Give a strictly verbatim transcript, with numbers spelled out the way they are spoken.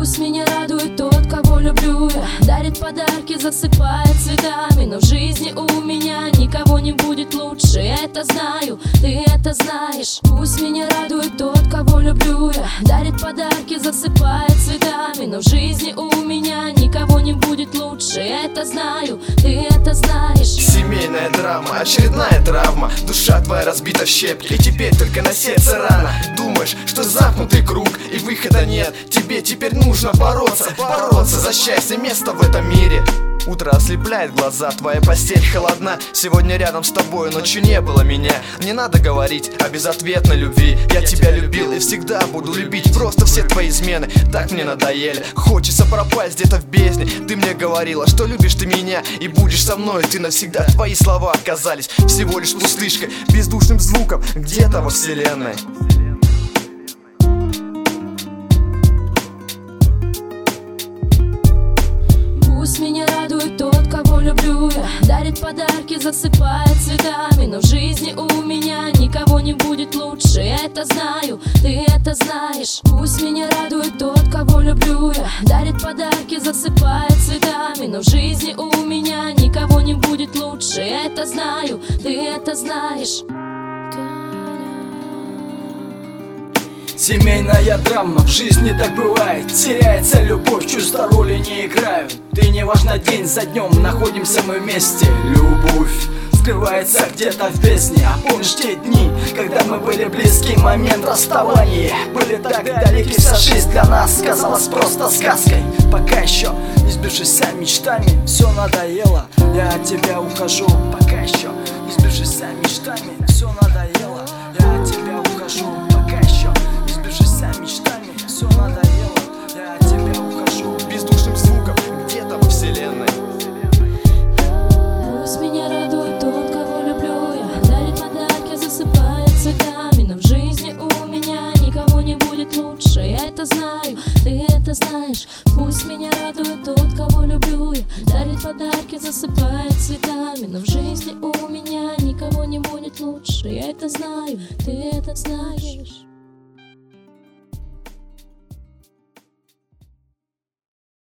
Пусть меня радует тот, кого люблю я, дарит подарки, засыпает цветами. Но в жизни у меня никого не будет лучше, я это знаю, ты это знаешь. Пусть меня радует тот, кого люблю я, дарит подарки, засыпает цветами. Но в жизни у меня никого не будет лучше, я это знаю, ты это знаешь. Семейная драма, очередная травма. Душа твоя разбита в щепки, и теперь только на сердце рана. Думаешь, что замкнутый круг и выхода нет. Тебе теперь нужно бороться, бороться за счастье, место в этом мире. Утро ослепляет глаза, твоя постель холодна. Сегодня рядом с тобой, ночью не было меня. Не надо говорить о безответной любви. Я тебя любил и всегда буду любить. Просто все твои измены так мне надоели. Хочется пропасть где-то в бездне. Ты мне говорила, что любишь ты меня и будешь со мной ты навсегда. Твои слова оказались всего лишь пустышкой, бездушным звуком где-то во вселенной. Пусть меня радует тот, кого люблю я, дарит подарки, засыпает цветами. Но в жизни у меня никого не будет лучше, я это знаю, ты это знаешь. Пусть меня радует тот, кого люблю я, дарит подарки, засыпает цветами. Но в жизни у меня никого не будет лучше, я это знаю, ты это знаешь. Семейная драма, в жизни так бывает. Теряется любовь, чувства роли не играют. И не важно, день за днем находимся мы вместе. Любовь скрывается где-то в бездне. А помнишь те дни, когда мы были близки? Момент расставания были так далеки. Вся жизнь для нас казалась просто сказкой. Пока еще не сбившись мечтами, все надоело, я от тебя ухожу. Пока еще не сбившись мечтами, все надоело, я от тебя ухожу. Пока еще не сбившись мечтами, все надоело, я от тебя ухожу. Бездушным звуком где-то во вселенной. Пусть меня радует тот, кого люблю я, дарит подарки, засыпает цветами. Но в жизни у меня никого не будет лучше, я это знаю, ты это знаешь. Пусть меня радует тот, кого люблю я, дарит подарки, засыпает цветами. Но в жизни у меня никого не будет лучше, я это знаю, ты это знаешь.